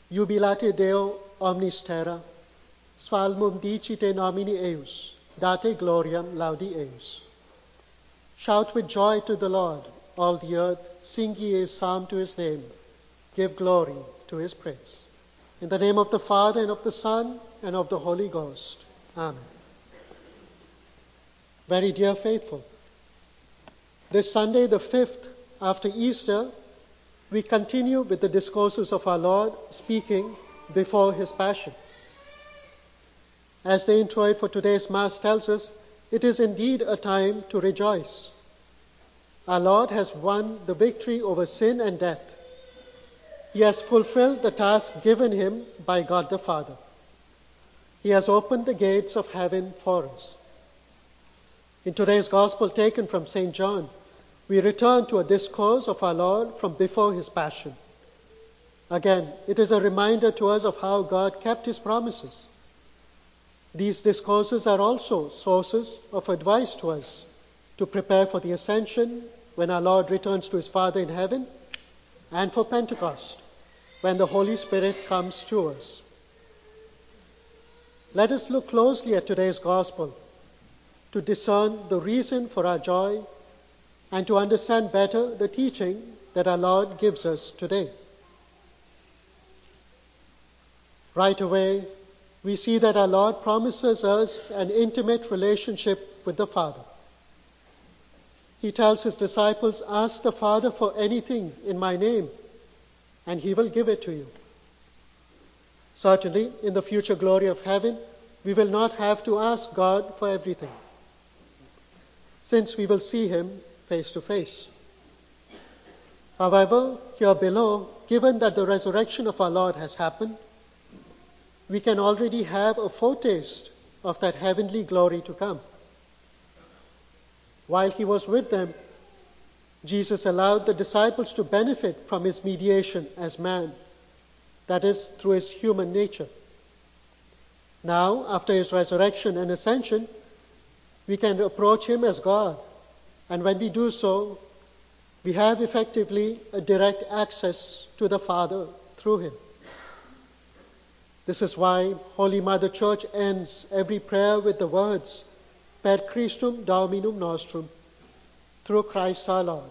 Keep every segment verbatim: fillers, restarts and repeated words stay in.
Jubilate Deo omnis terra, Salmum dicite nomini eius, date gloriam laudi eius. Shout with joy to the Lord, all the earth, sing ye a psalm to his name, give glory to his praise. In the name of the Father, and of the Son, and of the Holy Ghost. Amen. Very dear faithful, this Sunday, the fifth after Easter, we continue with the discourses of our Lord speaking before his passion. As the introit for today's Mass tells us, it is indeed a time to rejoice. Our Lord has won the victory over sin and death. He has fulfilled the task given him by God the Father. He has opened the gates of heaven for us. In today's Gospel taken from Saint John, we return to a discourse of our Lord from before his passion. Again, it is a reminder to us of how God kept his promises. These discourses are also sources of advice to us to prepare for the ascension when our Lord returns to his Father in heaven, and for Pentecost, when the Holy Spirit comes to us. Let us look closely at today's Gospel to discern the reason for our joy and to understand better the teaching that our Lord gives us today. Right away, we see that our Lord promises us an intimate relationship with the Father. He tells his disciples, "Ask the Father for anything in my name, and he will give it to you." Certainly, in the future glory of heaven, we will not have to ask God for everything, since we will see him face to face. However, here below, given that the resurrection of our Lord has happened, we can already have a foretaste of that heavenly glory to come. While he was with them, Jesus allowed the disciples to benefit from his mediation as man, that is, through his human nature. Now, after his resurrection and ascension, we can approach him as God, and when we do so, we have effectively a direct access to the Father through him. This is why Holy Mother Church ends every prayer with the words, Per Christum Dominum Nostrum, through Christ our Lord.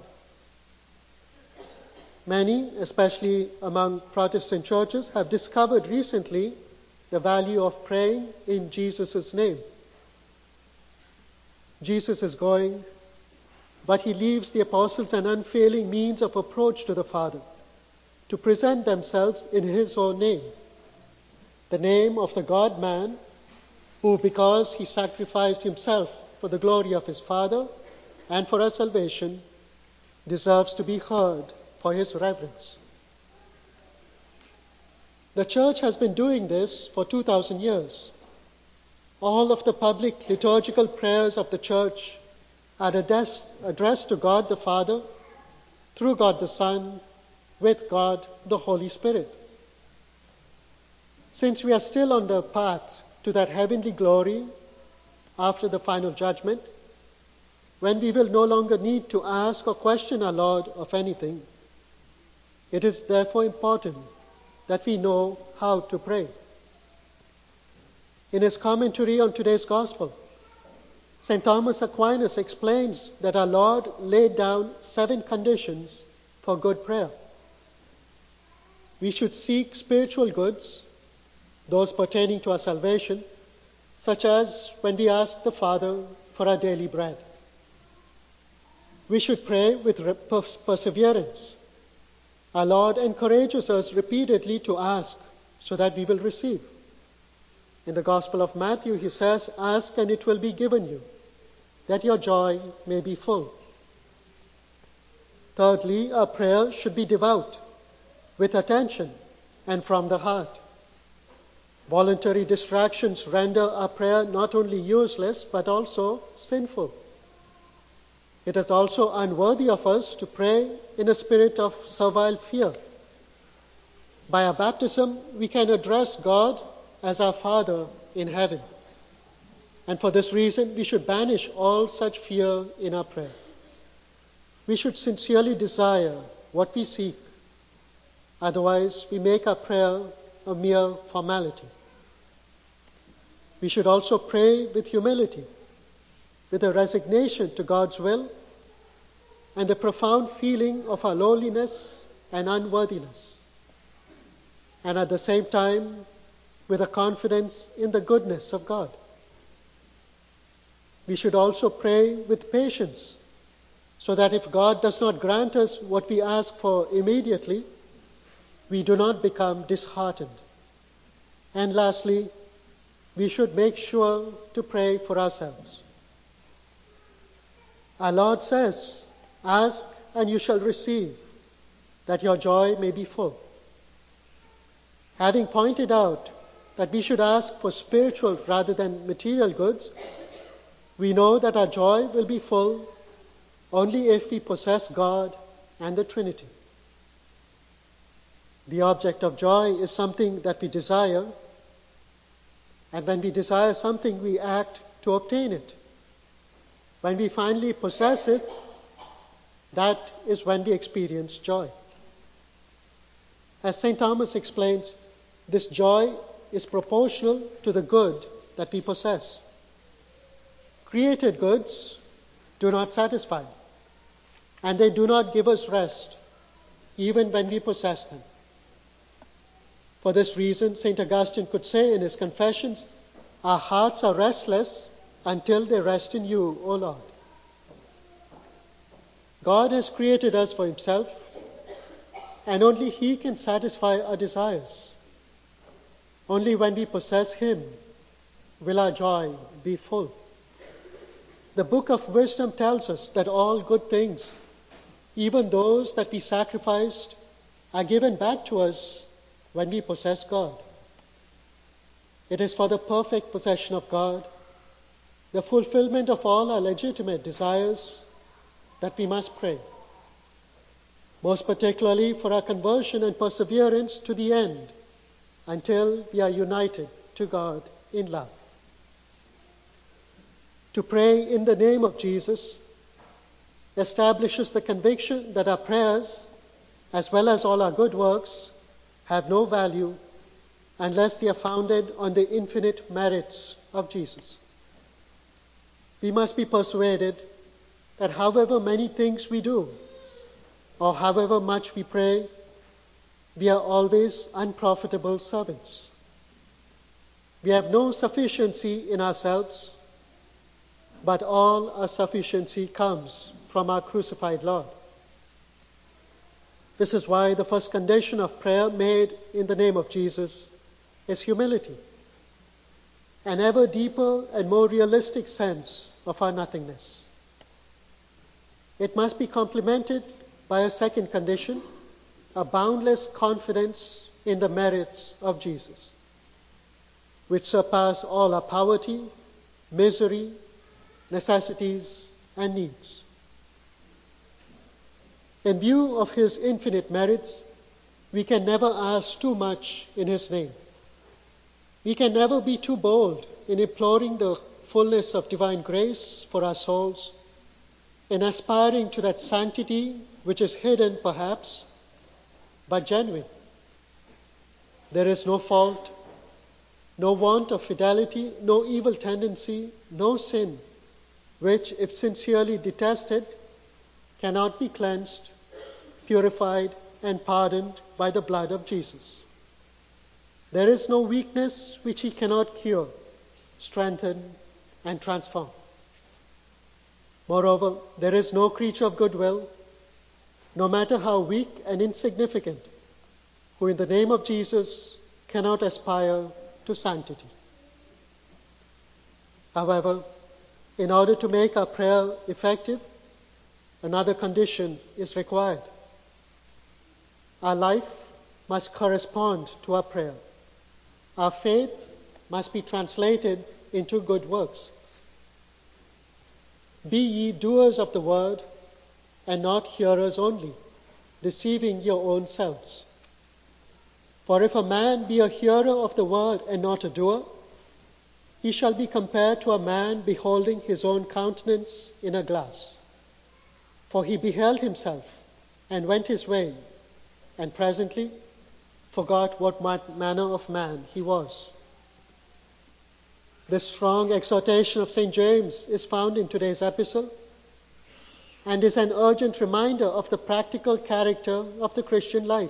Many, especially among Protestant churches, have discovered recently the value of praying in Jesus' name. Jesus is going, but he leaves the apostles an unfailing means of approach to the Father, to present themselves in his own name, the name of the God-man, who, because he sacrificed himself for the glory of his Father and for our salvation, deserves to be heard for his reverence. The Church has been doing this for two thousand years. All of the public liturgical prayers of the Church are addressed, addressed to God the Father, through God the Son, with God the Holy Spirit. Since we are still on the path to that heavenly glory after the final judgment, when we will no longer need to ask or question our Lord of anything, it is therefore important that we know how to pray. In his commentary on today's Gospel, Saint Thomas Aquinas explains that our Lord laid down seven conditions for good prayer. We should seek spiritual goods, those pertaining to our salvation, such as when we ask the Father for our daily bread. We should pray with perseverance. Our Lord encourages us repeatedly to ask so that we will receive. In the Gospel of Matthew, he says, "Ask and it will be given you, that your joy may be full." Thirdly, our prayer should be devout, with attention and from the heart. Voluntary distractions render our prayer not only useless, but also sinful. It is also unworthy of us to pray in a spirit of servile fear. By our baptism, we can address God as our Father in heaven. And for this reason, we should banish all such fear in our prayer. We should sincerely desire what we seek. Otherwise, we make our prayer a mere formality. We should also pray with humility, with a resignation to God's will, and a profound feeling of our lowliness and unworthiness, and at the same time with a confidence in the goodness of God. We should also pray with patience, so that if God does not grant us what we ask for immediately, we do not become disheartened. And lastly, we should make sure to pray for ourselves. Our Lord says, "Ask and you shall receive, that your joy may be full." Having pointed out that we should ask for spiritual rather than material goods, we know that our joy will be full only if we possess God and the Trinity. The object of joy is something that we desire, and when we desire something, we act to obtain it. When we finally possess it, that is when we experience joy. As Saint Thomas explains, this joy is proportional to the good that we possess. Created goods do not satisfy, and they do not give us rest, even when we possess them. For this reason, Saint Augustine could say in his Confessions, "Our hearts are restless until they rest in you, O Lord." God has created us for himself, and only he can satisfy our desires. Only when we possess him will our joy be full. The Book of Wisdom tells us that all good things, even those that we sacrificed, are given back to us when we possess God. It is for the perfect possession of God, the fulfillment of all our legitimate desires, that we must pray. Most particularly for our conversion and perseverance to the end, until we are united to God in love. To pray in the name of Jesus establishes the conviction that our prayers, as well as all our good works, have no value unless they are founded on the infinite merits of Jesus. We must be persuaded that however many things we do, or however much we pray, we are always unprofitable servants. We have no sufficiency in ourselves, but all our sufficiency comes from our crucified Lord. This is why the first condition of prayer made in the name of Jesus is humility, an ever deeper and more realistic sense of our nothingness. It must be complemented by a second condition, a boundless confidence in the merits of Jesus, which surpass all our poverty, misery, necessities, and needs. In view of his infinite merits, we can never ask too much in his name. We can never be too bold in imploring the fullness of divine grace for our souls, in aspiring to that sanctity which is hidden perhaps, but genuine. There is no fault, no want of fidelity, no evil tendency, no sin, which, if sincerely detested, cannot be cleansed, purified, and pardoned by the blood of Jesus. There is no weakness which he cannot cure, strengthen, and transform. Moreover, there is no creature of goodwill, no matter how weak and insignificant, who in the name of Jesus cannot aspire to sanctity. However, in order to make our prayer effective, another condition is required. Our life must correspond to our prayer. Our faith must be translated into good works. Be ye doers of the word, and not hearers only, deceiving your own selves. For if a man be a hearer of the word and not a doer, he shall be compared to a man beholding his own countenance in a glass. For he beheld himself and went his way, and presently forgot what manner of man he was. This strong exhortation of Saint James is found in today's epistle and is an urgent reminder of the practical character of the Christian life.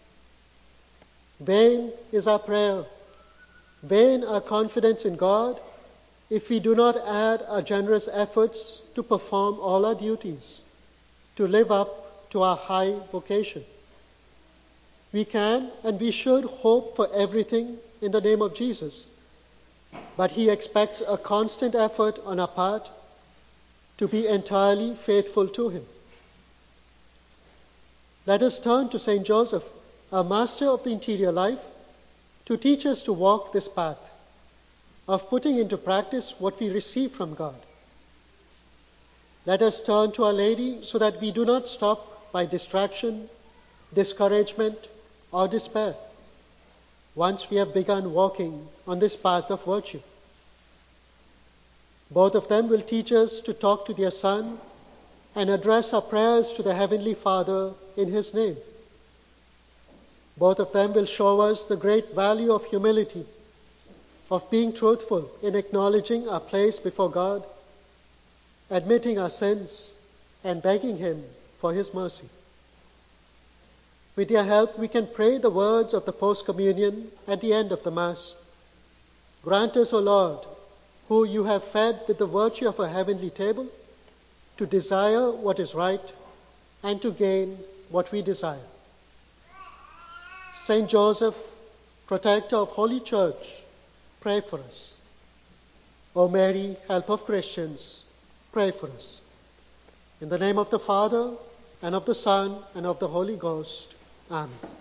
Vain is our prayer, vain our confidence in God, if we do not add our generous efforts to perform all our duties, to live up to our high vocation. We can and we should hope for everything in the name of Jesus, but he expects a constant effort on our part to be entirely faithful to him. Let us turn to Saint Joseph, our master of the interior life, to teach us to walk this path of putting into practice what we receive from God. Let us turn to Our Lady so that we do not stop by distraction, discouragement, or despair once we have begun walking on this path of virtue. Both of them will teach us to talk to their Son and address our prayers to the Heavenly Father in his name. Both of them will show us the great value of humility, of being truthful in acknowledging our place before God, admitting our sins, and begging him for his mercy. With their help, we can pray the words of the post-communion at the end of the Mass. Grant us, O Lord, who you have fed with the virtue of a heavenly table, to desire what is right and to gain what we desire. Saint Joseph, protector of Holy Church, pray for us. O Mary, help of Christians, pray for us. In the name of the Father, and of the Son, and of the Holy Ghost. Amen.